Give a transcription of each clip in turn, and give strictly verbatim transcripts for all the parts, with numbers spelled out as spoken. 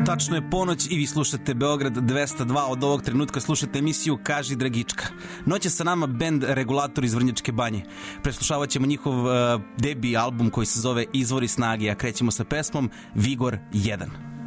Tačno je ponoć i vi slušate Beograd dvesta dva. Od ovog trenutka slušate emisiju Kaži Dragička. Noć je sa nama bend Regulator iz Vrnjačke Banje. Preslušavat ćemo njihov uh, debi album koji se zove Izvori snage, a krećemo sa pesmom Vigor jedan.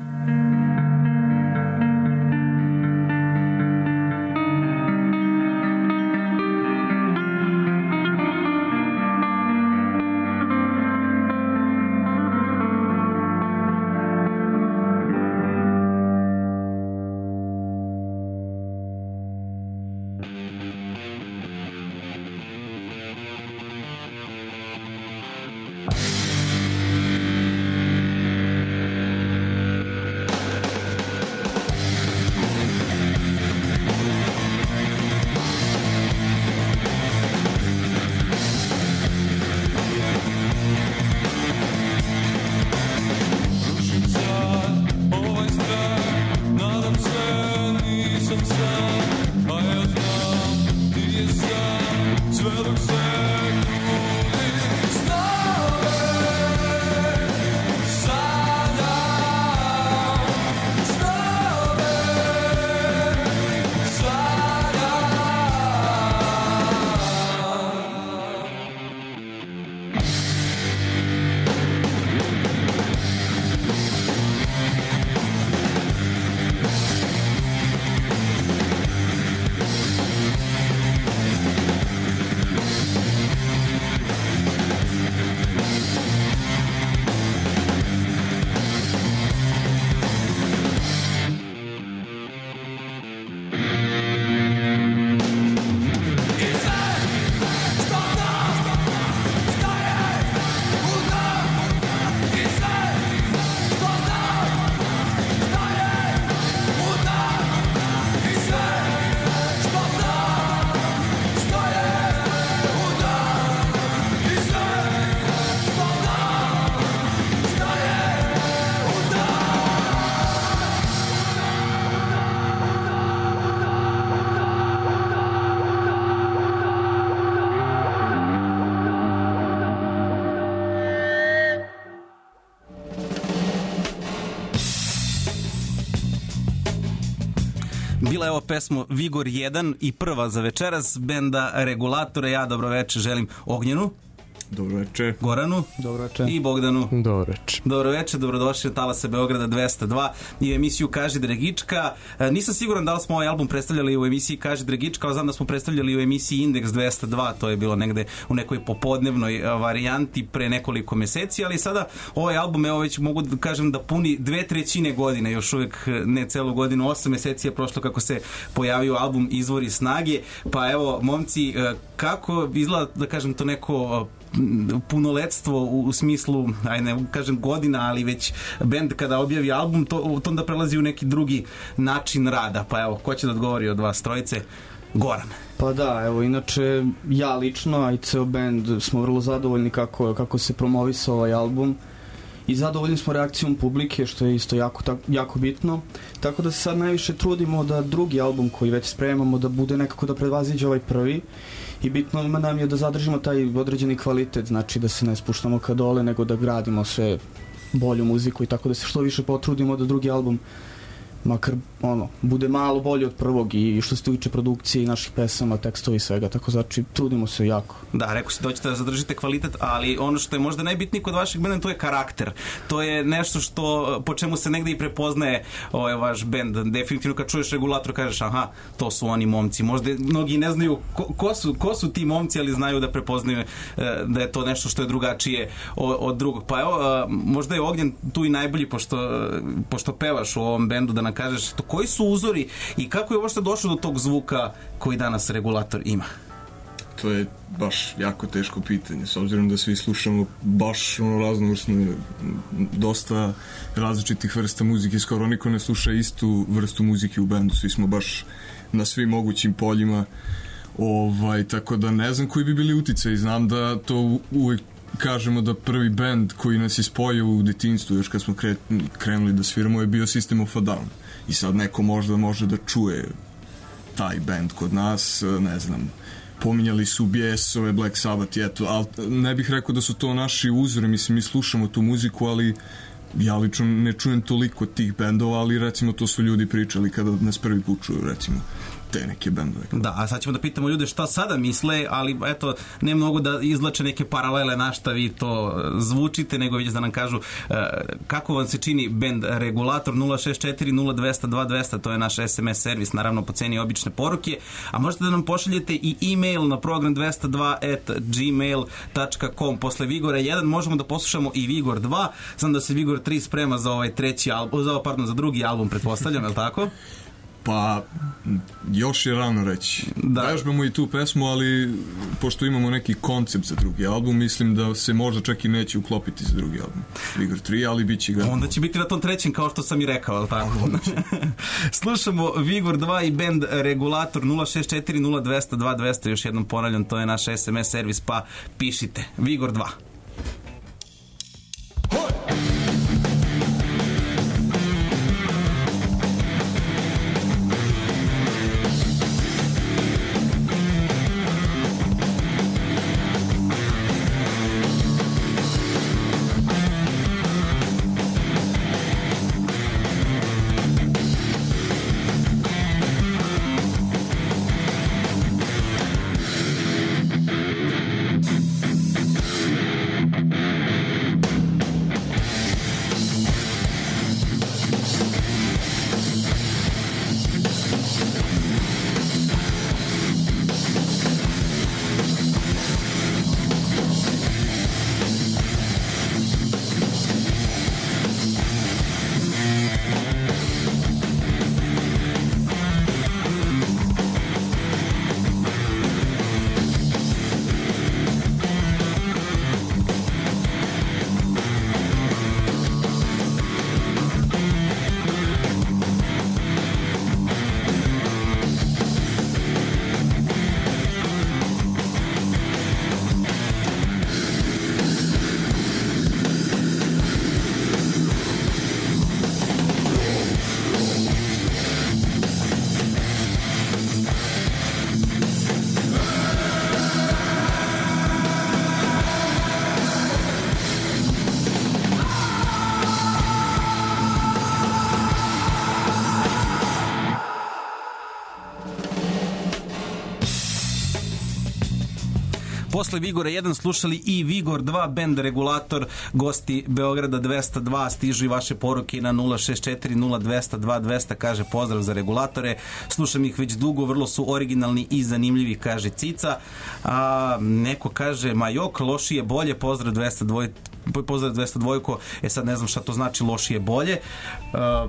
Bila je ovo pesmo Vigor jedan i prva za večeras benda Regulatore. Ja dobro večer želim Ognjenu. Dobro večer. Goranu. Dobro večer. I Bogdanu. Dobro večer. Dobro večer, dobrodošli u Talase Beograda dvesta dva i emisiju Kaži Dragička. Nisam siguran da li smo ovaj album predstavljali u emisiji Kaži Dragička, ali znam da smo predstavljali u emisiji Indeks dvesta dva, to je bilo negde u nekoj popodnevnoj varijanti pre nekoliko meseci, ali sada ovaj album, evo već mogu da kažem da puni dve trećine godine, još uvijek ne celu godinu, osam meseci je prošlo kako se pojavio album Izvori snage, pa evo, momci, kako izgleda, da kažem, to neko punoletstvo u, u smislu, aj ne kažem godina, ali već bend kada objavi album, to, to onda prelazi u neki drugi način rada. Pa evo, ko će da odgovori od vas trojice? Goran. Pa da, evo, inače ja lično, a i ceo bend smo vrlo zadovoljni kako, kako se promovisao ovaj album i zadovoljni smo reakcijom publike, što je isto jako, tak, jako bitno. Tako da se sad najviše trudimo da drugi album koji već spremamo da bude nekako da predvaziđe ovaj prvi. I bitno nam je da zadržimo taj određeni kvalitet, znači da se ne spuštamo ka dole, nego da gradimo sve bolju muziku i tako da se što više potrudimo da drugi album makar ono, bude malo bolje od prvog i što se tiče produkcije i naših pesama, tekstova i svega, tako znači trudimo se jako. Da, rekao si da hoćete da zadržite kvalitet, ali ono što je možda najbitnije kod vašeg benda, to je karakter. To je nešto što, po čemu se negde i prepoznaje ovaj vaš bend. Definitivno kad čuješ Regulator kažeš aha, to su oni momci. Možda mnogi ne znaju ko, ko, su, ko su ti momci, ali znaju da prepoznaju da je to nešto što je drugačije od, od drugog. Pa evo, možda je Ognjen tu i najbolji, pošto, pošto pevaš u ovom bendu, da nam kažeš to, koji su uzori i kako je uopšte došlo do tog zvuka koji danas Regulator ima? To je baš jako teško pitanje, s obzirom da svi slušamo baš ono raznovrsno, dosta različitih vrsta muzike, skoro niko ne sluša istu vrstu muzike u bendu, svi smo baš na svim mogućim poljima, ovaj, tako da ne znam koji bi bili uticaji, znam da to uvek kažemo da prvi bend koji nas je spojio u detinjstvu, još kad smo kre, krenuli da sviramo, je bio System of a Down. I sad neko možda može da čuje taj bend kod nas, ne znam, pominjali su B S-ove, Black Sabbath, eto, ali ne bih rekao da su to naši uzori, mislim, mi slušamo tu muziku, ali ja lično ne čujem toliko tih bendova, ali recimo to su ljudi pričali kada nas prvi put čuju, recimo te neke bendove. Da, a sad ćemo da pitamo ljude šta sada misle, ali eto, ne mnogo da izlače neke paralele na šta vi to zvučite, nego već da nam kažu uh, kako vam se čini bend Regulator. Nula šest četiri nula dva nula dva dva nula nula, to je naš es em es servis, naravno po ceni obične poruke, a možete da nam pošaljete i e-mail na program dvesta dva at gmail dot com. Posle Vigora jedan možemo da poslušamo i Vigor dva, znam da se Vigor tri sprema za ovaj treći album, za, pardon, za drugi album, pretpostavljam, je li tako? Pa, još je rano reći. Da. Vežbamo i tu pesmu, ali pošto imamo neki koncept za drugi album, mislim da se možda čak i neće uklopiti za drugi album. Vigor tri, ali bit će ga... Onda će biti na tom trećem, kao što sam i rekao, ali tako? Slušamo Vigor dva i band Regulator. Nula šest četiri nula dva nula dva dva nula, još jednom ponavljam, to je naš es em es servis, pa pišite. Vigor dva. Posle Vigora jedan slušali i Vigor dva, bend Regulator, gosti Beograda dvesta dva. Stižu i vaše poruke na nula šest četiri nula dva nula dva dva nula, kaže pozdrav za Regulatore. Slušam ih već dugo, vrlo su originalni i zanimljivi, kaže Cica. A, neko kaže Majok, lošije bolje, pozdrav dvesta dva, pozdrav dvesta dva. E sad ne znam šta to znači lošije bolje. A,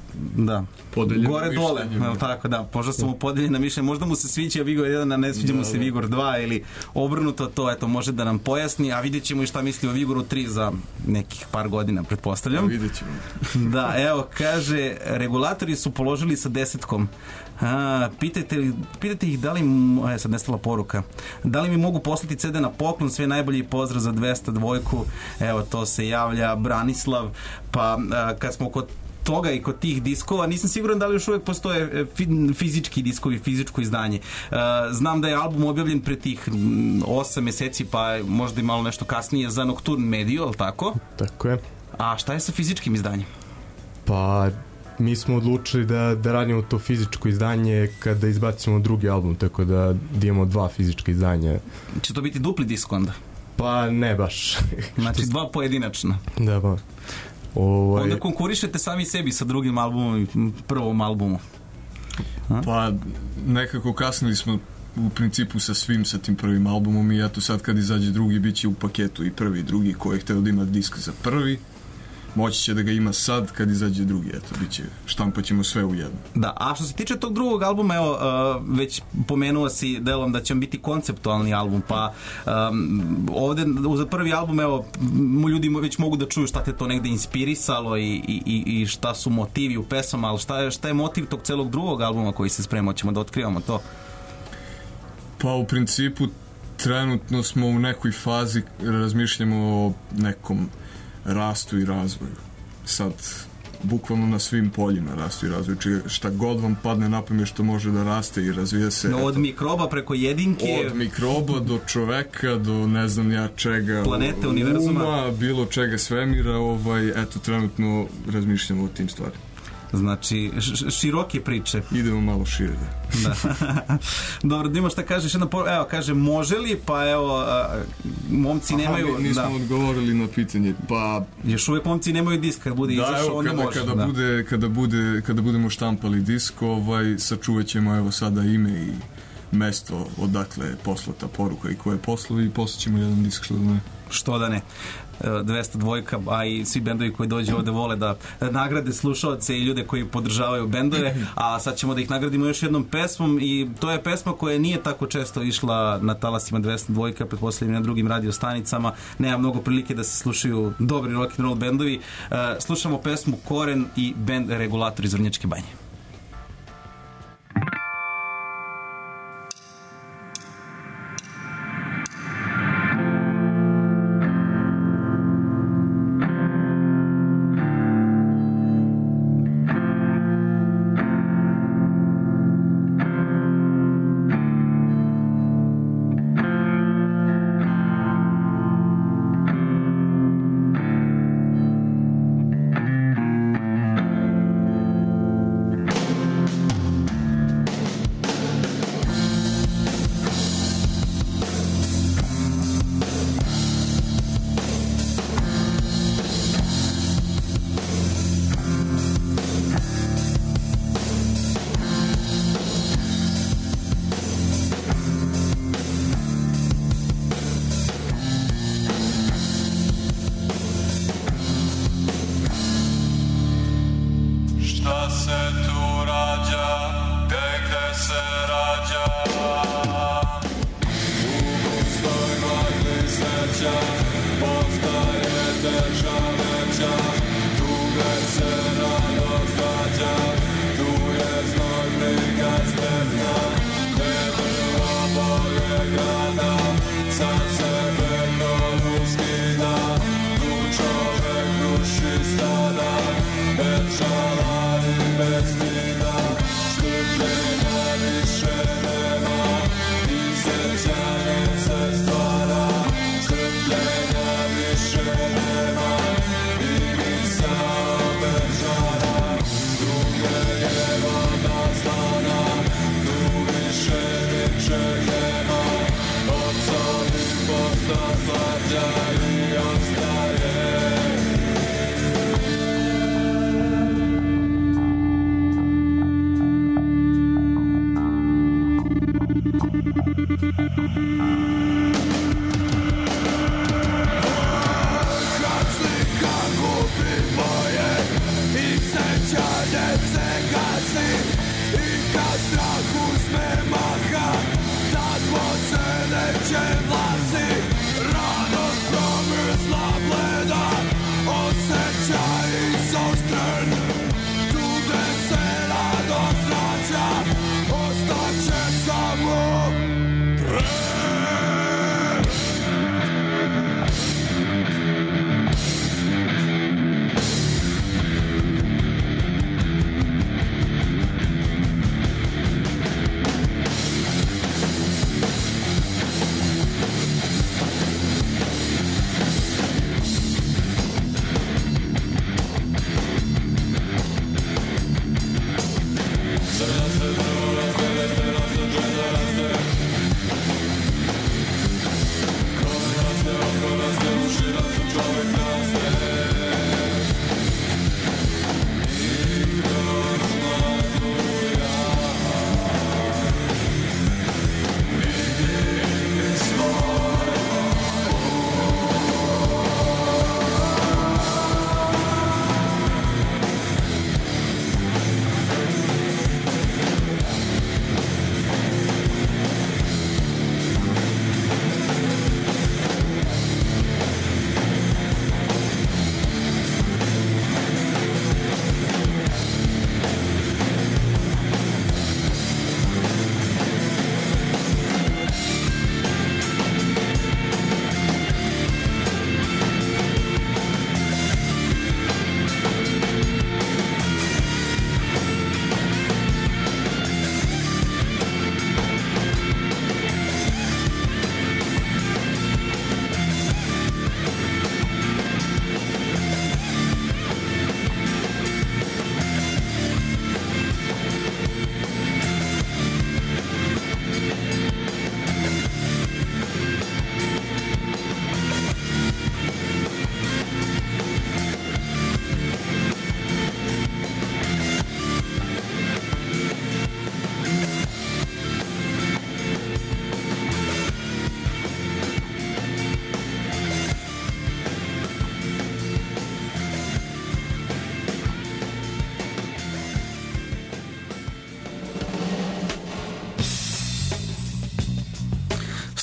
da, podeljeno gore dole, je tako, da, možda su mu podeljena mišljenja, možda mu se sviđa Vigor jedan, a ne sviđa mu se Vigor dva ili obrnuto, to eto može da nam pojasni, a vidjet ćemo i šta misli o Vigoru tri za nekih par godina, pretpostavljam. Da, vidjet ćemo. Da, evo, kaže, Regulatori su položili sa desetkom. A, pitajte, pitajte ih da li, e, sad nestala poruka, da li mi mogu poslati ce de na poklon, sve najbolji pozdrav za dvesta dva. Evo, to se javlja Branislav, pa a, kad smo kod toga i kod tih diskova, nisam siguran da li još uvijek postoje fizički diskovi, fizičko izdanje. Znam da je album objavljen pre tih osam meseci, pa možda i malo nešto kasnije za Nocturne Medio, ali tako? Tako je. A šta je sa fizičkim izdanjem? Pa mi smo odlučili da, da radimo to fizičko izdanje kada izbacimo drugi album, tako da imamo dva fizička izdanja. Će to biti dupli disk onda? Pa ne baš. Znači dva pojedinačna. Da, pa. Ovo je... Onda konkurišete sami sebi sa drugim albumom i prvom albumu. A? Pa nekako kasnili smo u principu sa svim sa tim prvim albumom i eto sad kad izađe drugi bit će u paketu i prvi i drugi ko je hteo da ima disk za prvi moći će da ga ima sad kad izađe drugi, eto, bit će, štampat ćemo sve u jedno. Da, a što se tiče tog drugog albuma, evo, uh, već pomenuo si delom da će vam biti konceptualni album, pa um, ovde za prvi album, evo, ljudi već mogu da čuju šta te to negde inspirisalo i, i, i šta su motivi u pesama, ali šta je, šta je motiv tog celog drugog albuma koji se sprema, ćemo da otkrivamo to? Pa u principu trenutno smo u nekoj fazi, razmišljamo o nekom rastu i razvoju. Sad, bukvalno na svim poljima rastu i razviju. Či šta god vam padne na pamet što može da raste i razvija se. No, od mikroba preko jedinke. Od mikroba do čoveka, do ne znam ja čega. Planete, univerzuma. Uma, bilo čega svemira, ovaj, eto, trenutno razmišljamo o tim stvarima. Znači, široke priče. Idemo malo šire, da. Da. Dobro, Dimo, šta kažeš? Jedna por... Evo, kaže, može li? Pa evo, a, momci Aha, nemaju... mi nismo da. odgovorili na pitanje. Pa... Još uvijek momci nemaju disk, kad bude da, izašao, onda kada, može. Kada, da. bude, kada, bude, kada budemo štampali disk, ovaj, sačuvat ćemo evo sada ime i mesto odakle je poslata poruka i ko je poslao i poslaćemo jedan disk, što da ne. Što da ne. dvesta dva, a i svi bendovi koji dođu ovde vole da nagrade slušaoce i ljude koji podržavaju bendove, a sad ćemo da ih nagradimo još jednom pesmom i to je pesma koja nije tako često išla na talasima dvesta dva, pretpostavljam na drugim radio stanicama, nema mnogo prilike da se slušaju dobri rock and roll bendovi. Slušamo pesmu Koren i bend Regulator iz Vrnjačke Banje.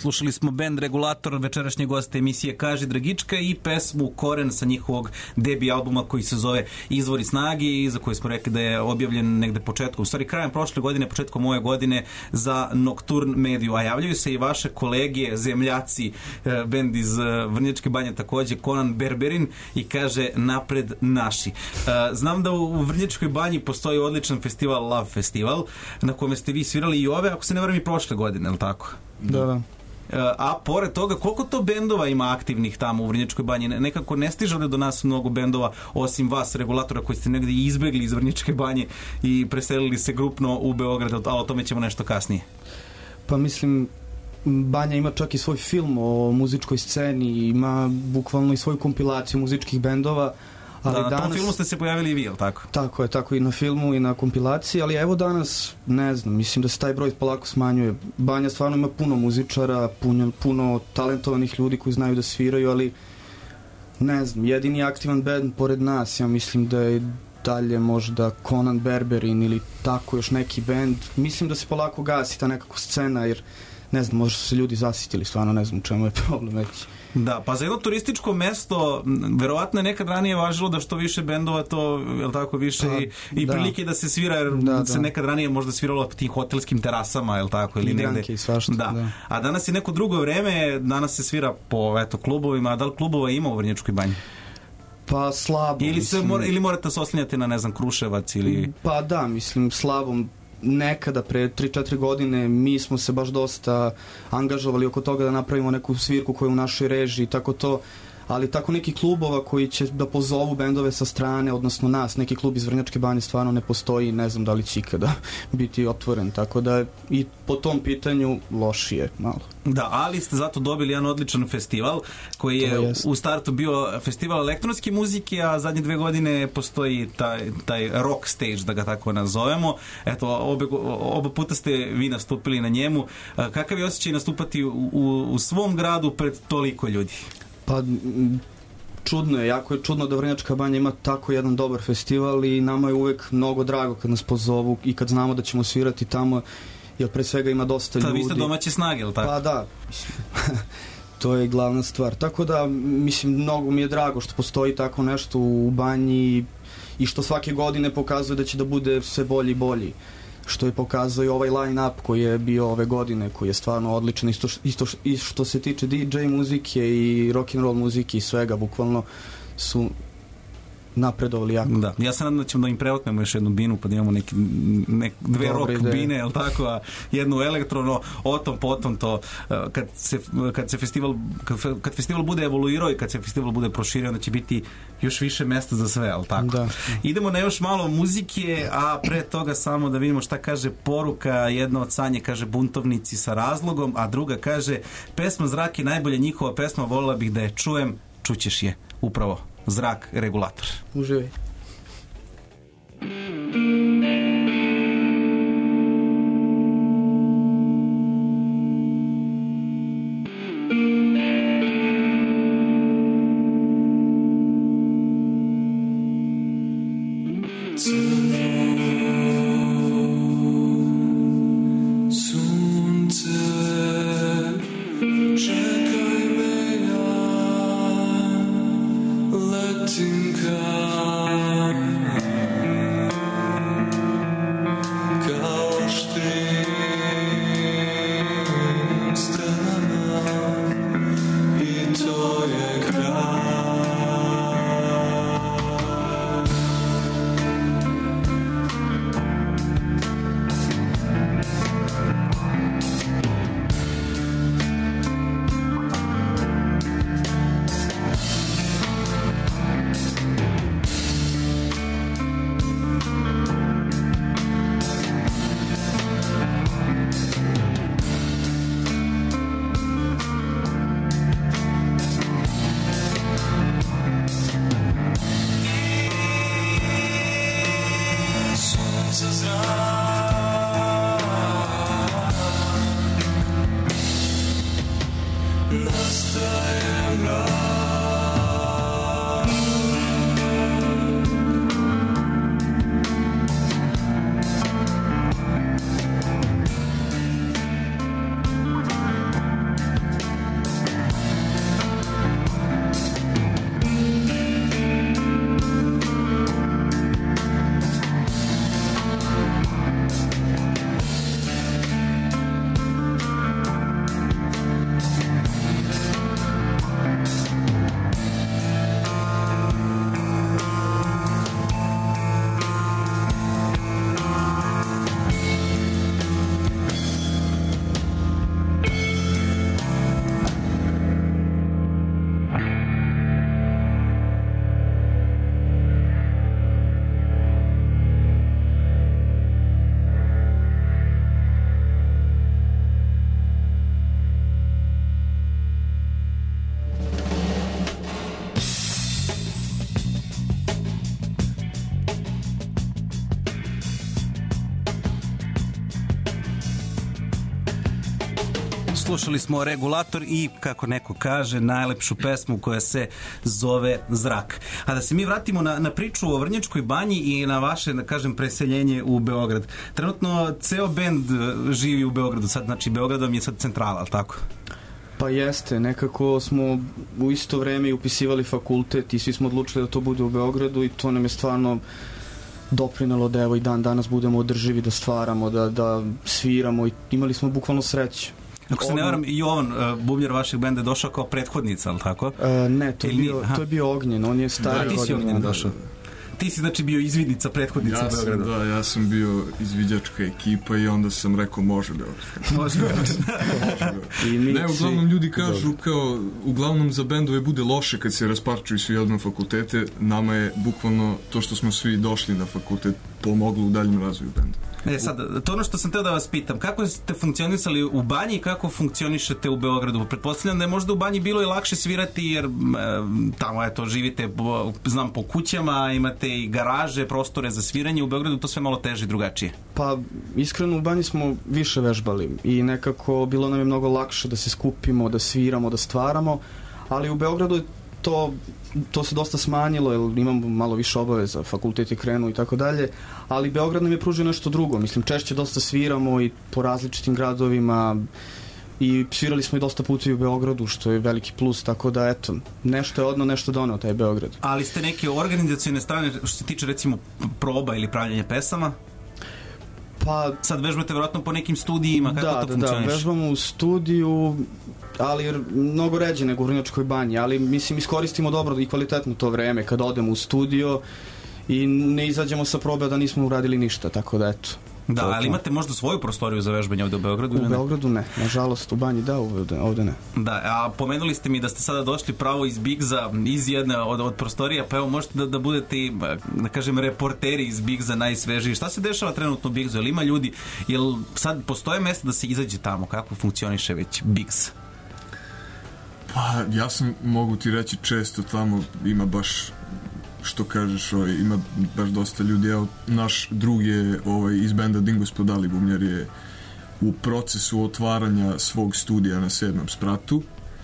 Slušali smo band Regulator, večerašnje goste emisije Kaži Dragička i pesmu Koren sa njihovog debi albuma koji se zove Izvori snage i za koje smo rekli da je objavljen negde početkom, u stvari krajem prošle godine, početkom ove godine za Nocturne mediju. A javljaju se i vaše kolege, zemljaci, band iz Vrnjačke Banje takođe, Conan Berberin, i kaže napred naši. Znam da u Vrnjačkoj Banji postoji odličan festival, Love Festival, na kome ste vi svirali i ove, ako se ne varam, i prošle godine, je li tako? Da, da. A pored toga, koliko to bendova ima aktivnih tamo u Vrnjačkoj Banji? Nekako ne stiže li do nas mnogo bendova, osim vas, Regulatora, koji ste negdje izbegli iz Vrnjačke Banje i preselili se grupno u Beograd, a o tome ćemo nešto kasnije. Pa mislim, Banja ima čak i svoj film o muzičkoj sceni, ima bukvalno i svoju kompilaciju muzičkih bendova. Ali da, na danas, tom filmu ste se pojavili i vi, jel tako? Tako je, tako i na filmu i na kompilaciji, ali evo danas, ne znam, mislim da se taj broj polako smanjuje. Banja stvarno ima puno muzičara, puno, puno talentovanih ljudi koji znaju da sviraju, ali ne znam, jedini aktivan band pored nas, ja mislim da je dalje možda Conan Berberin ili tako još neki band. Mislim da se polako gasi ta nekako scena, jer ne znam, možda su se ljudi zasitili, stvarno ne znam u čemu je problem već. Da, pa za jedno turističko mesto verovatno je nekad ranije važilo da što više bendova to, je li tako, više pa, i, i da. prilike da se svira, jer da, se da. nekad ranije možda sviralo po tim hotelskim terasama, je li tako, ili negde. I svašta, da. da. A danas je neko drugo vreme, danas se svira po, eto, klubovima, a da li klubova ima u Vrnjačkoj Banji? Pa slabo. Ili, se mora, ili morate se oslanjati na, ne znam, Kruševac ili... Pa da, mislim, slabom. Nekada, pre tri četiri godine, mi smo se baš dosta angažovali oko toga da napravimo neku svirku koja je u našoj režiji, tako to, ali tako neki klubova koji će da pozovu bendove sa strane, odnosno nas, neki klub iz Vrnjačke Banje stvarno ne postoji, ne znam da li će ikada biti otvoren, tako da i po tom pitanju lošije malo. Da, ali ste zato dobili jedan odličan festival koji je, je u startu bio festival elektronske muzike, a zadnje dve godine postoji taj, taj rock stage, da ga tako nazovemo. Eto, obe, oba puta ste vi nastupili na njemu. Kakav je osjećaj nastupati u, u, u svom gradu pred toliko ljudi? Pa čudno je, jako je čudno da Vrnjačka Banja ima tako jedan dobar festival i nama je uvek mnogo drago kad nas pozovu i kad znamo da ćemo svirati tamo, jer pre svega ima dosta ljudi. Da, vi ste domaće snage, ili tako? Pa da, to je glavna stvar. Tako da, mislim, mnogo mi je drago što postoji tako nešto u Banji i što svake godine pokazuje da će da bude sve bolji i bolji. Što je pokazao i ovaj line-up koji je bio ove godine, koji je stvarno odličan, isto, isto i što se tiče D J muzike i rock'n'roll muzike i svega, bukvalno su napredovali jako. Da, ja se nadam da ćemo da im preotmemo još jednu binu, pa da imamo neki, nek, dve Dobre rock ideje. Bine, jel tako, a jednu elektrono, o tom, potom to, kad se, kad se festival, kad, kad festival bude evoluirao i kad se festival bude proširio, onda će biti još više mesta za sve, jel tako? Da. Idemo na još malo muzike, a pre toga samo da vidimo šta kaže poruka. Jedna od Sanje kaže buntovnici sa razlogom, a druga kaže pesma Zrak je najbolja njihova pesma, volila bih da je čujem, čućeš je upravo. Zrak, Regulator. Uživaj. Kraj Slušali smo Regulator i, kako neko kaže, najlepšu pesmu koja se zove Zrak. A da se mi vratimo na, na priču o Vrnjačkoj banji i na vaše, da kažem, preseljenje u Beograd. Trenutno ceo bend živi u Beogradu, sad, znači Beograd vam je sad centrala, ali tako? Pa jeste, nekako smo u isto vreme upisivali fakultet i svi smo odlučili da to bude u Beogradu i to nam je stvarno doprinelo da evo i dan danas budemo održivi, da stvaramo, da, da sviramo i imali smo bukvalno sreće. Ako se ne varam, i Jovan, uh, bubnjar vašeg benda, je došao kao prethodnica, ali tako? Uh, ne, to je, bio, to je bio Ognjen, on je stari. Da, ti si Ognjen došao. Ti si znači bio izvidnica, prethodnica ja sam, Beograda. Da, ja sam bio izviđačka ekipa i onda sam rekao može Beograd. Može Beograd. Ne, uglavnom ljudi kažu kao, uglavnom za bendove bude loše kad se rasparčuju svi odmah fakultete. Nama je bukvalno to što smo svi došli na fakultet pomoglo u daljem razvoju benda. E sad, to ono što sam teo da vas pitam, kako ste funkcionisali u banji i kako funkcionišete u Beogradu? Pretpostavljam da je možda u banji bilo i lakše svirati jer e, tamo eto živite, znam, po kućama, imate i garaže, prostore za sviranje, u Beogradu to sve malo teže i drugačije. Pa iskreno u banji smo više vežbali i nekako bilo nam je mnogo lakše da se skupimo, da sviramo, da stvaramo, ali u Beogradu je to to se dosta smanjilo, jer imamo malo više obaveza, fakultet je krenuo i tako dalje, ali Beograd nam je pružio nešto drugo, mislim, češće dosta sviramo i po različitim gradovima i svirali smo i dosta puta i u Beogradu, što je veliki plus, tako da eto, nešto je odno, nešto doneo taj Beograd. Ali ste neke organizacione strane, što se tiče recimo proba ili pravljanja pesama? Pa, sad vežbate vjerojatno po nekim studijima, kako da, to da, funkcioniš? Da, vežbamo u studiju, ali mnogo ređe nego u Vrnjačkoj banji, ali mislim iskoristimo dobro i kvalitetno to vreme kad odemo u studio i ne izađemo sa probe da nismo uradili ništa, tako da eto. Da, ali imate možda svoju prostoriju za vežbanje ovde u Beogradu? U Beogradu ne, nažalost, u banji da, ovde, ovde ne. Da, a pomenuli ste mi da ste sada došli pravo iz Bigza, iz jedne od, od prostorija, pa evo možete da, da budete, da kažem, reporteri iz Bigza najsvežiji. Šta se dešava trenutno u Bigzu? Jel ima ljudi, jel sad postoje mesta da se izađe tamo? Kako funkcioniše već Bigz? Pa, ja sam, mogu ti reći, često tamo ima baš, što kažeš, ovaj, ima baš dosta ljudi. Evo, naš drug je ovaj, iz benda Dingo Spodali, bubnjar, je u procesu otvaranja svog studija na sedmom spratu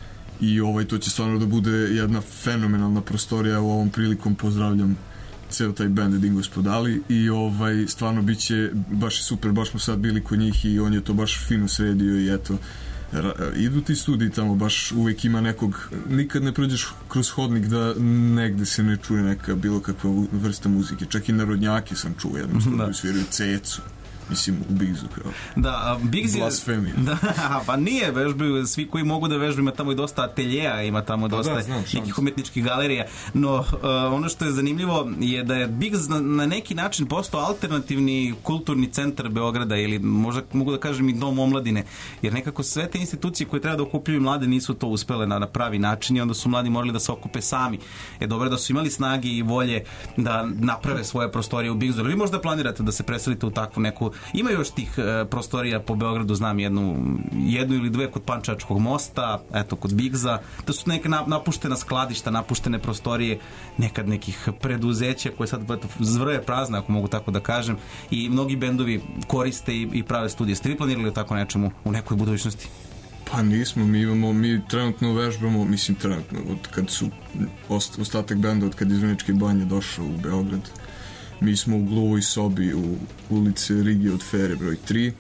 i ovaj, to će stvarno da bude jedna fenomenalna prostorija. U ovom prilikom pozdravljam ceo taj bend Dingo Spodali i ovaj, stvarno biće baš super, baš smo sad bili kod njih i on je to baš fino sredio i eto, idu ti studiji tamo, baš uvek ima nekog, nikad ne prođeš kroz hodnik da negde se ne čuje neka bilo kakva vrsta muzike, čak i narodnjake sam čuo, jednom studiju sviraju Cecu, mislim u Bigzu kao. Da, Bigz je... Blasfemija. Da, pa nije, vežbaju, svi koji mogu da vežbaju, ima tamo i dosta ateljeja, ima tamo dosta da, znam, nekih umetničkih galerija, no uh, ono što je zanimljivo je da je Bigz na, na neki način postao alternativni kulturni centar Beograda ili možda mogu da kažem i dom omladine, jer nekako sve te institucije koje treba da okupljaju mlade nisu to uspele na, na pravi način i onda su mladi morali da se okupe sami. Je dobro da su imali snage i volje da naprave svoje prostorije u Bigzu. Vi možda planirate da se preselite u takvu neku. Ima još tih e, prostorija po Beogradu, znam jednu, jednu ili dve kod Pančevačkog mosta, eto kod Bigza, to su neke na, napuštena skladišta, napuštene prostorije nekad nekih preduzeća koje sad zvrje prazne, ako mogu tako da kažem, i mnogi bendovi koriste i, i prave studije. Ste vi planirali tako nečemu u nekoj budućnosti? Pa nismo, mi imamo, mi trenutno vežbamo, mislim trenutno, od kad su ost, ostatak benda, od kad iz Vrnjačke banje došao u Beograd. Mi smo u Gluvoj sobi u ulici Rigi od Fere broj tri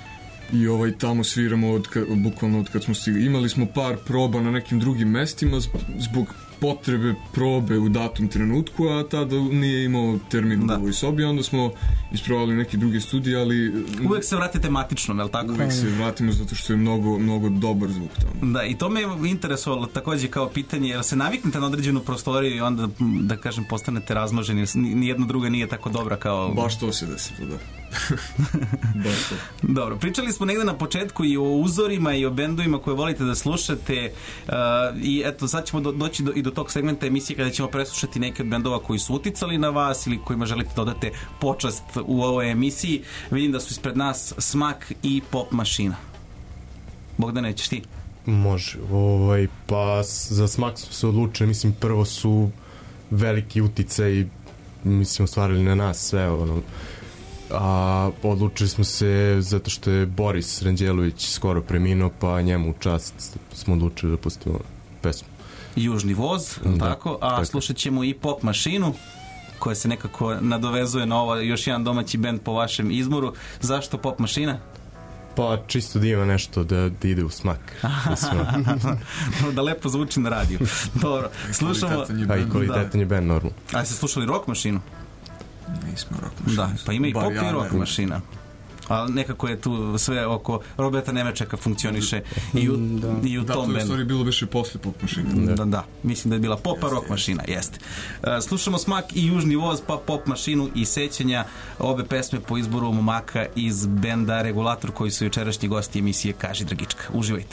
i ovaj, tamo sviramo od, bukvalno od kad smo stigli. Imali smo par proba na nekim drugim mestima zbog potrebe probe u datom trenutku, a tada nije imao termin da. U ovoj sobi, onda smo isprobali neke druge studije, ali... Uvek se vratite tematično, je li tako? Uvek se vratimo zato što je mnogo, mnogo dobar zvuk tamo. Da, i to me je interesovalo takođe kao pitanje, jer se naviknete na određenu prostoriju i onda, da kažem, postanete razmoženi, nijedna druga nije tako dobra kao... Baš to se desi, to da. Baš to. Dobro, pričali smo negde na početku i o uzorima i o bendovima koje volite da slušate uh, i eto, sad ćemo do, doći do, i do tog segmenta emisije kada ćemo preslušati neke od bendova koji su uticali na vas ili kojima želite dodate počast u ovoj emisiji. Vidim da su ispred nas Smak i Pop Mašina. Bogdan, nećeš ti? Može, ovaj, pa za Smak smo se odlučili, mislim, prvo su veliki uticaj, mislim, ostvarili na nas sve, ono, a odlučili smo se zato što je Boris Ranđelović skoro preminuo, pa njemu u čast smo odlučili da pustimo pesmu. Južni voz, da, tako, a tako. Slušat ćemo i Pop mašinu, koja se nekako nadovezuje na ovo, još jedan domaći bend po vašem izboru. Zašto Pop mašina? Pa čisto da ima nešto da, da ide u smak. Da lepo zvuči na radiju. Dobro, slušamo... A i kvalitetan je band, normalno. A ste slušali Rock mašinu? Nismo Rock mašina. Da, pa ima i Bar Pop ja i Rock ne. mašina. Ali nekako je tu sve oko Roberta Nemečeka funkcioniše i u, Da. i u Da, tom to je u bendu. stvari bilo više posle Pop mašine. Da. da, da. Mislim da je bila Popa Jeste, Rock jeste. mašina, jeste. Uh, slušamo Smak i Južni voz, pa Pop mašinu i sećanja, obe pesme po izboru momaka iz benda Regulator, koji su jučerašnji gosti emisije Kaži Dragička. Uživajte.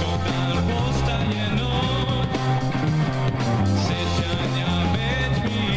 Sećanja već mi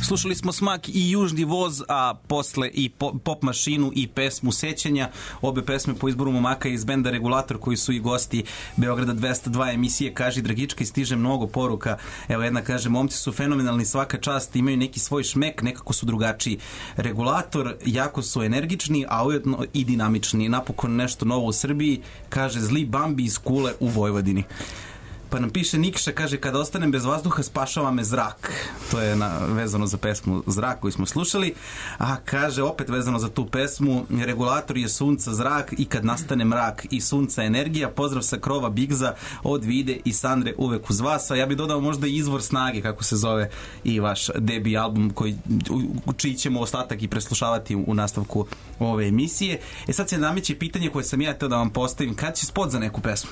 Slušali smo Smak i Južni voz, a posle i Pop mašinu i pesmu Sećanja. Obe pesme po izboru momaka iz benda Regulator, koji su i gosti Beograda dvesta dva emisije Kaži Dragička, i stiže mnogo poruka. Evo jedna kaže: momci su fenomenalni, svaka čast, imaju neki svoj šmek, nekako su drugačiji. Regulator, jako su energični, a ujedno i dinamični. Napokon nešto novo u Srbiji, kaže Zli Bambi iz Kule u Vojvodini. Pa nam piše Nikša, kaže: kada ostanem bez vazduha spašava me zrak. To je na, vezano za pesmu Zrak koju smo slušali. A kaže opet vezano za tu pesmu: Regulator je sunca zrak i kad nastane mrak i sunca energija. Pozdrav sa krova Bigza od Vide i Sandre, uvek uz vas. A ja bih dodao možda i Izvor snage, kako se zove i vaš debi album, koji, u čiji ćemo ostatak i preslušavati u nastavku ove emisije. E sad se nameće pitanje koje sam ja teo da vam postavim: kad će spot za neku pesmu?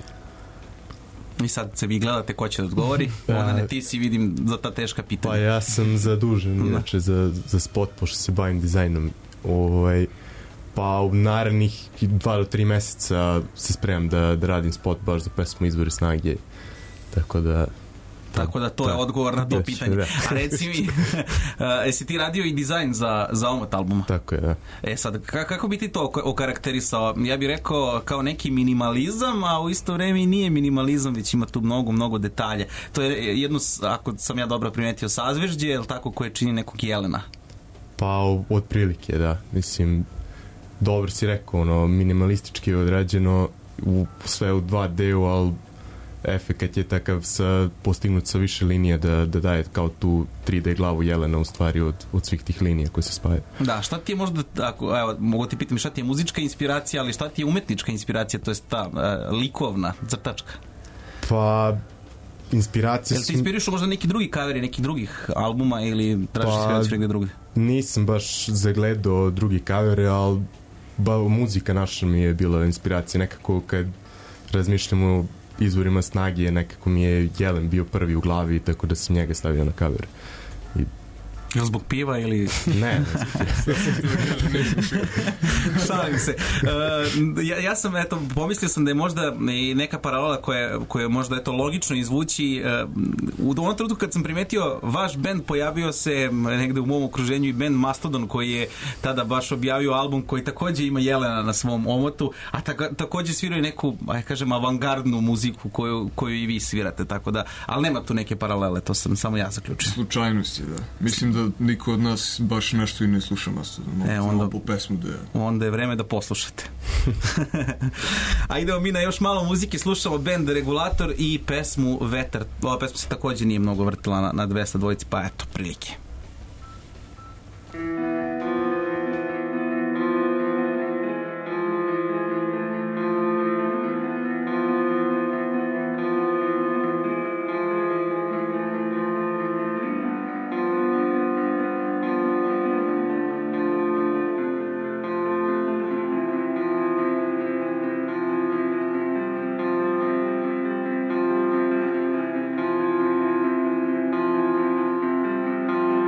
I sad se vi gledate ko će da odgovori. Ona ne, ti si, vidim, za ta teška pitanja. Pa ja sam zadužen inače za, za spot, pošto se bavim dizajnom. Ovaj, pa u narednih dva do tri meseca se spremam da, da radim spot baš za pesmu Izvori snage. Tako da... Tako da to je odgovor na to pitanje. A reci mi, jesi ti radio i dizajn za, za omot albuma? Tako je, da. E sad, kako bi ti to okarakterisao? Ja bih rekao kao neki minimalizam, a u isto vreme i nije minimalizam, već ima tu mnogo, mnogo detalja. To je jedno, ako sam ja dobro primetio, sazvežđe, je li tako, koje čini nekog jelena? Pa, od prilike, da. Mislim, dobro si rekao, ono, minimalistički je odrađeno, u, sve u dva D-u, ali efekat je takav sa, postignut sa više linija da, da daje kao tu tri D glavu jelena u stvari od, od svih tih linija koje se spajaju. Da, šta ti je možda, ako, evo, mogu ti pitam, šta ti je muzička inspiracija, ali šta ti je umetnička inspiracija, to je ta uh, likovna crtačka? Pa, inspiracija... Jel ti inspirišu možda neki drugi kaveri, nekih drugih albuma ili tražiš pa, inspiraciju negde drugdje? Nisam baš zagledao drugi kavere, ali ba, muzika naša mi je bila inspiracija. Nekako kad razmišljamo Izvorima snage, nekako mi je Jelen bio prvi u glavi, tako da sam njega stavio na cover. I... Ili zbog piva ili... Ne, ne šalim se. Uh, ja, ja sam, eto, pomislio sam da je možda i neka paralela koja, koja je možda, eto, logično izvući. Uh, u onom trenutku kad sam primetio vaš bend, pojavio se negde u mom okruženju i bend Mastodon, koji je tada baš objavio album koji takođe ima Jelena na svom omotu, a ta, takođe sviraju neku, aj kažem, avangardnu muziku koju, koju i vi svirate, tako da, ali nema tu neke paralele, to sam samo ja zaključio. Slučajnosti, da. Mislim da niko od nas baš nešto i ne sluša Mastodon. E, onda, po pesmu da je. Onda je vreme da poslušate. A idemo mi na još malo muzike, slušamo bend Regulator i pesmu Vetar. Ova pesma se takođe nije mnogo vrtila na, na dvesta dvojici, pa eto, prilike. Thank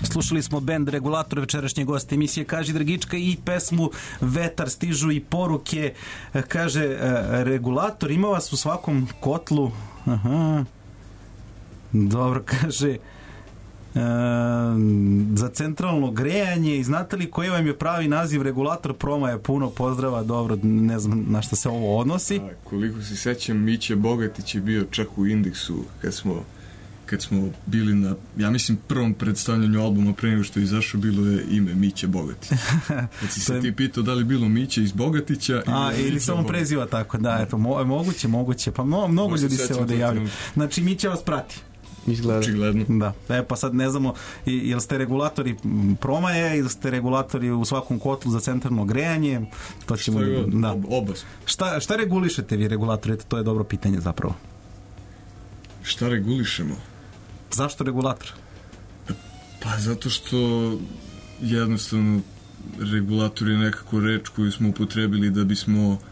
Slušali smo bend Regulator, večerašnje goste emisije Kaži Dragička i pesmu Vetar. Stižu i poruke, kaže Regulator, ima vas u svakom kotlu. Aha. Dobro, kaže e, za centralno grejanje i znate li koji vam je pravi naziv? Regulator Proma je puno pozdrava. Dobro, ne znam na što se ovo odnosi. A, koliko se sećam, Miće Bogatić je bio čak u Indeksu kad smo kad smo bili na, ja mislim, prvom predstavljanju albuma pre nego što je izašao, bilo je ime Miće Bogatić. Kad si se je... ti pitao da li bilo Miće iz Bogatića A, ili, ili samo preziva tako, da, eto, mo, moguće, moguće, pa mnogo, mnogo ljudi se ovde javljaju. Znači, Miće vas prati. Izgleda. Očigledno. Da, e, pa sad ne znamo, jel ste regulatori Promaje ili ste regulatori u svakom kotlu za centralno grejanje? To ćemo, šta je da. Ob, oba. Šta, šta regulišete vi regulatori? To je dobro pitanje zapravo. Šta regulišemo? Zašto regulator? Pa zato što jednostavno regulator je nekako reč koju smo upotrebili da bismo uh,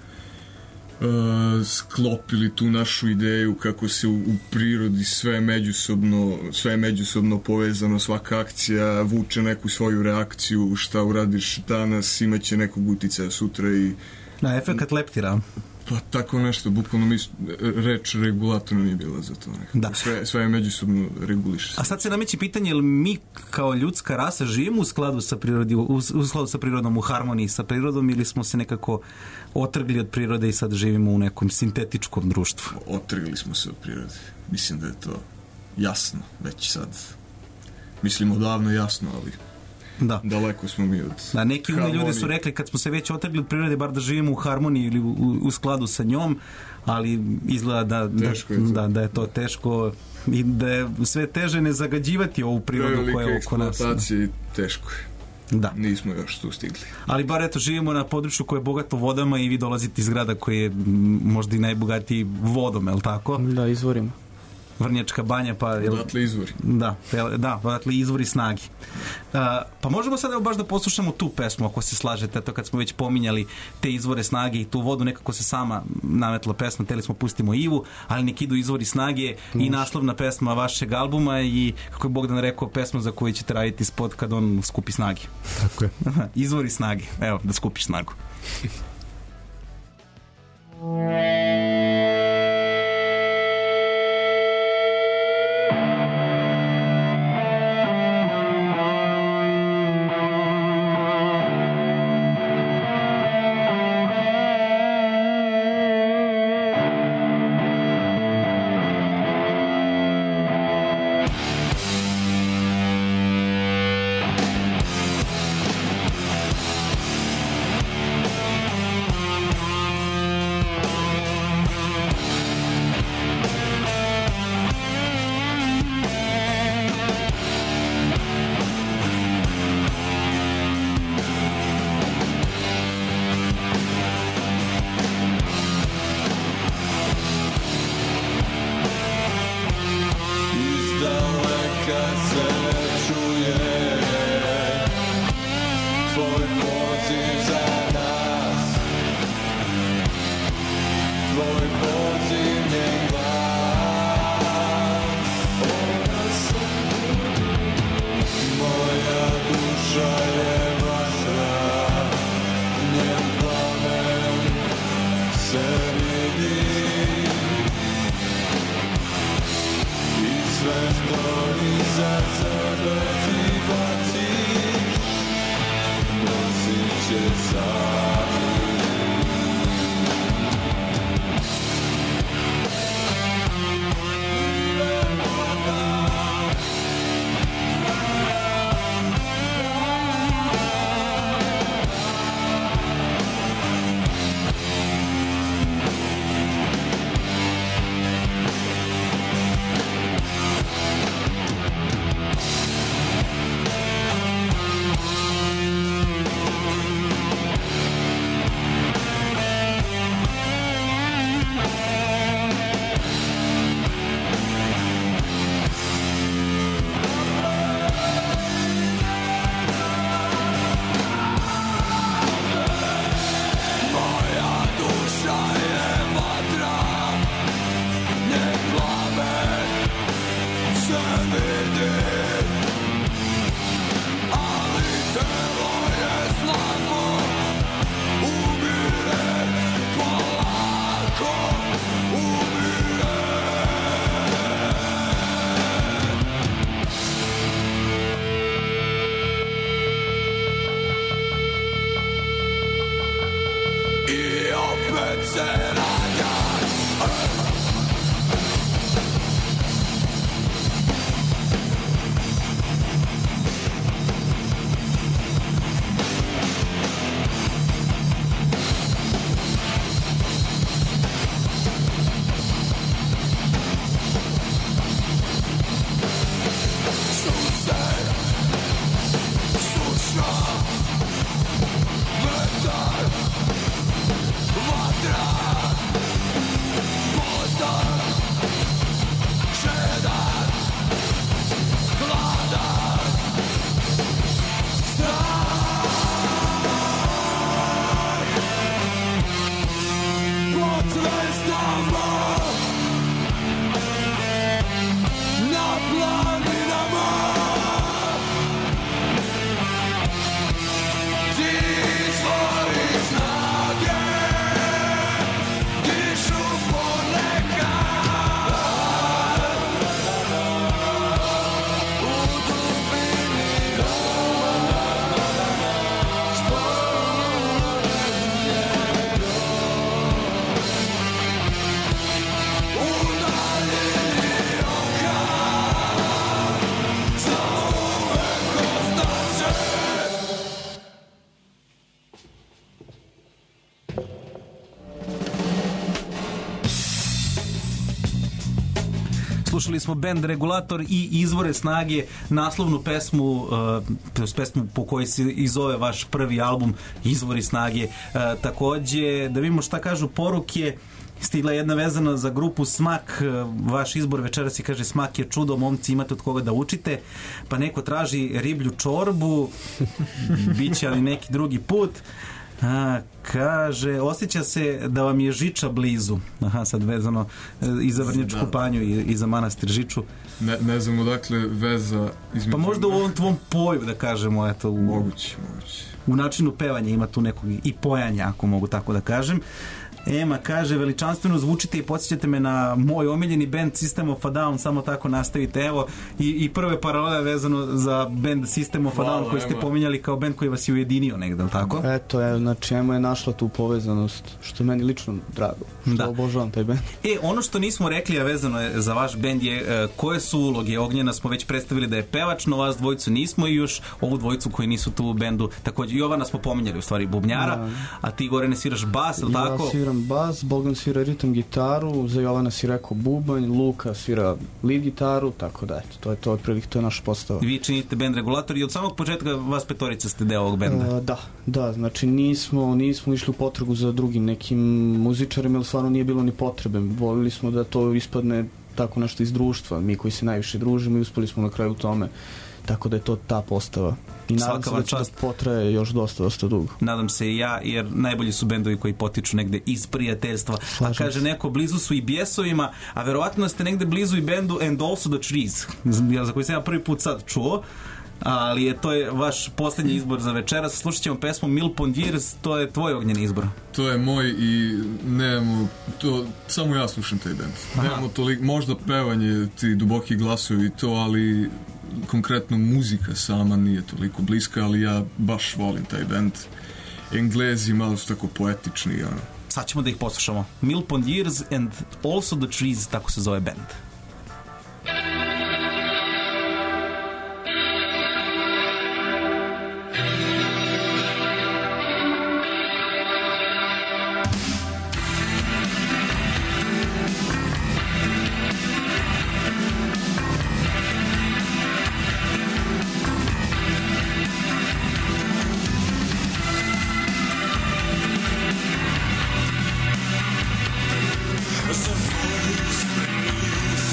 sklopili tu našu ideju kako se u, u prirodi sve međusobno, sve međusobno povezano, svaka akcija vuče neku svoju reakciju, šta uradiš danas imaće nekog uticaja sutra i... Na, efekat leptira. Pa tako nešto, bukvalno mi reč regulator nije bila za to nekako. Da. Sve, sve je međusobno reguliše. A sad se nameće pitanje, jel mi kao ljudska rasa živimo u skladu sa prirodi, u, u skladu sa prirodom, u harmoniji sa prirodom, ili smo se nekako otrgli od prirode i sad živimo u nekom sintetičkom društvu? Otrgli smo se od prirode. Mislim da je to jasno već sad. Mislim odavno jasno, ali... Da. Daleko smo mi od da, neki umni ljudi su rekli kad smo se već otrgli od prirode, bar da živimo u harmoniji ili u, u skladu sa njom, ali izgleda da, da, je da, da je to teško i da je sve teže ne zagađivati ovu prirodu koja je oko nas. Eksploatacija teško je. Da. Nismo još tu stigli. Ali bar eto, živimo na području koje je bogato vodama i vi dolazite iz grada koji je možda i najbogatiji vodom, je li tako? Da, izvorima. Vrnjačka banja, pa... Odatle izvori. Da, da, odatle izvori snagi. Uh, pa možemo sad evo baš da poslušamo tu pesmu, ako se slažete, to kad smo već pominjali te izvore snage i tu vodu, nekako se sama nametla pesma, teli smo pustimo Ivu, ali nek idu izvori snage Može. I naslovna pesma vašeg albuma i, kako je Bogdan rekao, pesma za koju ćete raditi spot kad on skupi snage. Tako je. Izvori snage, evo, da skupiš snagu. slušali smo band Regulator i Izvore snage, naslovnu pesmu, uh, pesmu po kojoj se i zove vaš prvi album Izvori snage. Uh, takođe, da vidimo šta kažu poruke. Stigla jedna vezana za grupu Smak, vaš izbor večeras i kaže Smak je čudo, momci imate od koga da učite, pa neko traži riblju čorbu, bit će ali neki drugi put. A, kaže, osjeća se da vam je Žiča blizu. Aha, sad vezano i za Vrnjačku da. Panju i, i za manastir Žiču. Ne, ne znam odakle veza između... Pa možda u ovom tvom poju, da kažemo, eto... U, moguće, moguće. U načinu pevanja ima tu nekog i pojanja, ako mogu tako da kažem. Ema kaže, veličanstveno zvučite i podsjećate me na moj omiljeni band System of a Down, samo tako nastavite, evo, i, i prve paralele vezano za band System of a Down koji ste Ema. Pominjali kao band koji vas je ujedinio negde, tako? Eto, je, znači Ema je našla tu povezanost, što meni lično drago, što da. Obožavam taj band. E, ono što nismo rekli, a vezano je za vaš band je, uh, koje su uloge? Ognjena smo već predstavili da je pevač, no vas dvojicu nismo i još ovu dvojicu koji nisu tu u bendu, takođe, Jovana smo pominjali u stvari bubnjara, da. A ti gore ne sviraš bas, ili tako? Ja sviram bas, Bogdan svira ritam gitaru, za Jovana si rekao bubanj, Luka svira lead gitaru, tako da eto, to je to otprilike, to je naša postava. Vi činite band Regulator i od samog početka vas petorica ste deo ovog benda? Uh, da, da, znači nismo, nismo išli u potragu za drugim nekim muzičarima, jer stvarno nije bilo ni potrebe. Volili smo da to ispadne tako nešto iz društva, mi koji se najviše družimo i uspeli smo na kraju u tome. Tako da je to ta postava. I nadam se da će da potraje još dosta, dosta dugo. Nadam se i ja, jer najbolji su bendovi koji potiču negde iz prijateljstva. Slažem a kaže se. Neko, blizu su i Bjesovima, a verovatno ste negde blizu i bendu And Also The Trees, za koji sam ja prvi put sad čuo, ali je, to je vaš poslednji izbor za večeras. Slušat ćemo pesmu Mil Pondiers, to je tvoj ognjeni izbor. To je moj i nemamo, to, samo ja slušam taj band. Aha. Nemamo toliko, možda pevanje, ti duboki glasovi i to, ali konkretno muzika sama nije toliko bliska, ali ja baš volim taj band. Englezi malo su tako poetični. Ono. Sad ćemo da ih poslušamo. Mil Pondiers and Also The Trees, tako se zove band. The forest beneath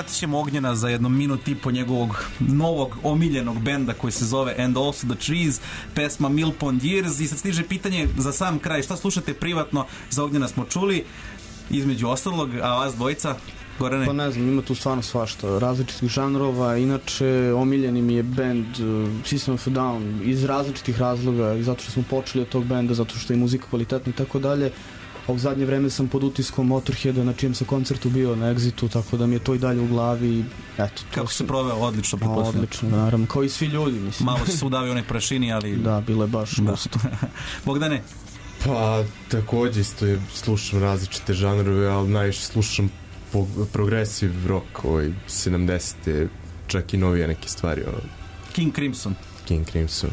uskratit ćemo Ognjena za jedno minut i po njegovog novog omiljenog benda koji se zove And Also The Trees, pesma Mill Pond Years. I sad stiže pitanje za sam kraj, šta slušate privatno? Za Ognjena smo čuli, između ostalog, a vas dvojica? Gorane? Pa ne znam, ima tu stvarno svašta, različitih žanrova, inače omiljeni mi je band uh, System of a Down iz različitih razloga, i zato što smo počeli od tog benda, zato što je muzika kvalitetna i tako dalje. A u zadnje vreme sam pod utiskom Motorheada, na čijem sam koncertu bio na Exitu, tako da mi je to i dalje u glavi i eto. Kako sam... se proveo? Odlično, pa, odlično, naravno, kao i svi ljudi, mislim. Malo se udavio onaj prašini, ali... Da, bilo je baš gusto. Bogdane? Pa, takođe isto je, slušam različite žanrove, ali najviše slušam progressive rock, ovaj, sedamdesete, čak i novije neke stvari. Ono. King Crimson. King Crimson,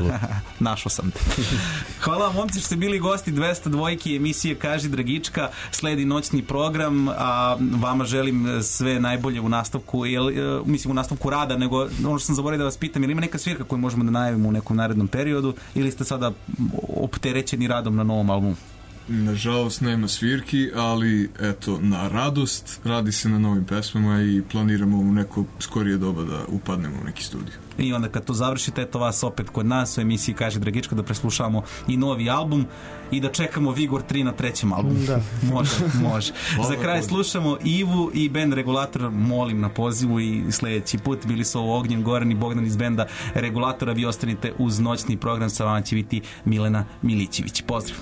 našao sam te. Hvala vam, momci, što ste bili gosti dvesta dvojke emisije Kaži Dragička. Sledi noćni program, a vama želim sve najbolje u nastavku, jel, mislim u nastavku rada, nego ono što sam zaboravio da vas pitam, ili ima neka svirka koju možemo da najavimo u nekom narednom periodu, ili ste sada opterećeni radom na novom albumu? Nažalost nema svirki, ali eto, na radost radi se na novim pesmama i planiramo u neko skorije doba da upadnemo u neki studij. I onda kad to završite, eto vas opet kod nas u emisiji Kaži Dragička, da preslušamo i novi album i da čekamo Vigor tri na trećem albumu. Da. Može, može. Za kraj slušamo Ivu i band Regulator, molim na pozivu, i sledeći put bili su ovo Ognjen, Goran i Bogdan iz benda Regulatora. Vi ostanite uz noćni program, sa vama će biti Milena Milićević. Pozdrav!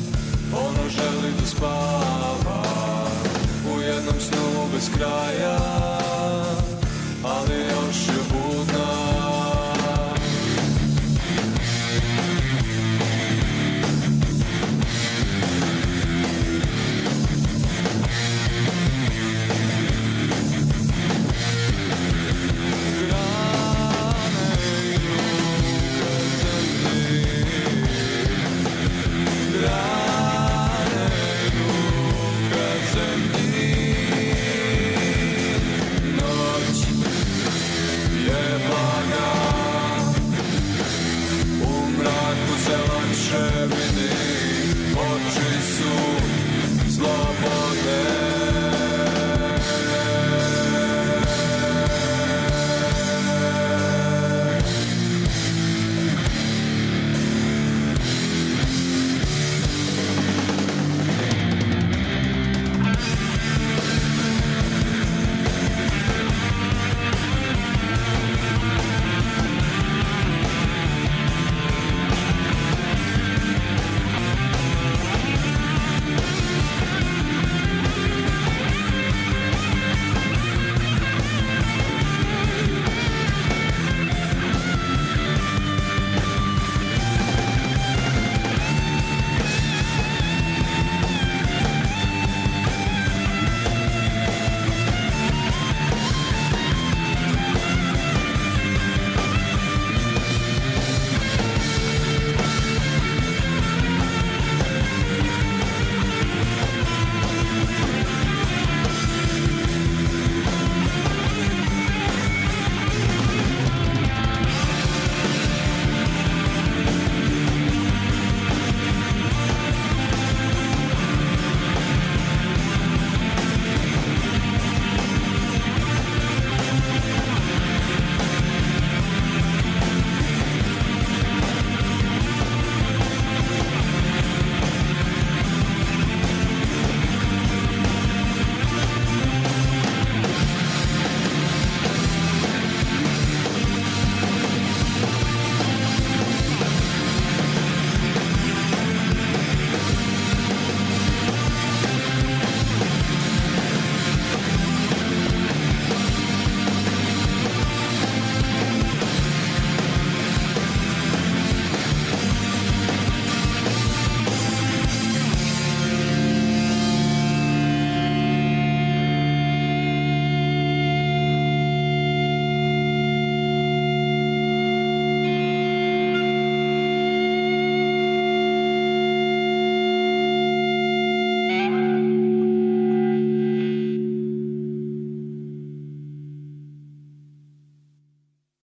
Spava u jednom snu bez kraja.